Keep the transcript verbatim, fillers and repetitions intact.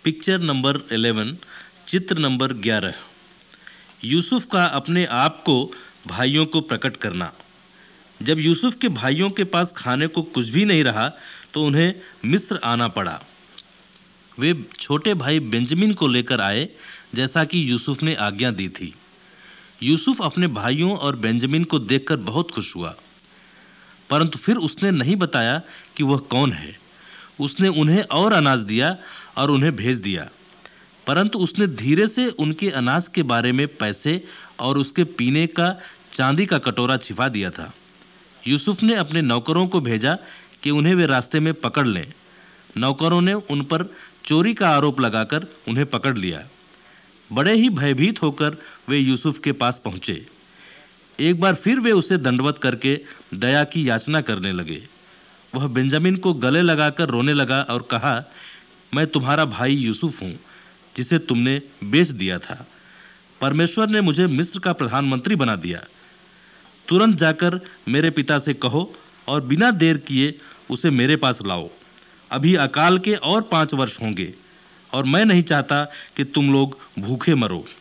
Picture number eleven, चित्र नंबर ग्यारह। यूसुफ का अपने आप को भाइयों को प्रकट करना। जब यूसुफ के भाइयों के पास खाने को कुछ भी नहीं रहा तो उन्हें मिस्र आना पड़ा। वे छोटे भाई बेंजामिन को लेकर आए जैसा कि यूसुफ ने आज्ञा दी थी। यूसुफ अपने भाइयों और बेंजामिन को देखकर बहुत खुश हुआ, परंतु फिर उसने नहीं बताया कि वह कौन है। उसने उन्हें और अनाज दिया और उन्हें भेज दिया, परंतु उसने धीरे से उनके अनाज के बारे में पैसे और उसके पीने का चांदी का कटोरा छिपा दिया था। यूसुफ ने अपने नौकरों को भेजा कि उन्हें वे रास्ते में पकड़ लें। नौकरों ने उन पर चोरी का आरोप लगाकर उन्हें पकड़ लिया। बड़े ही भयभीत होकर वे यूसुफ के पास पहुँचे। एक बार फिर वे उसे दंडवत करके दया की याचना करने लगे। वह बेंजामिन को गले लगाकर रोने लगा और कहा, मैं तुम्हारा भाई यूसुफ हूँ, जिसे तुमने बेच दिया था। परमेश्वर ने मुझे मिस्र का प्रधानमंत्री बना दिया। तुरंत जाकर मेरे पिता से कहो और बिना देर किए उसे मेरे पास लाओ। अभी अकाल के और पाँच वर्ष होंगे और मैं नहीं चाहता कि तुम लोग भूखे मरो।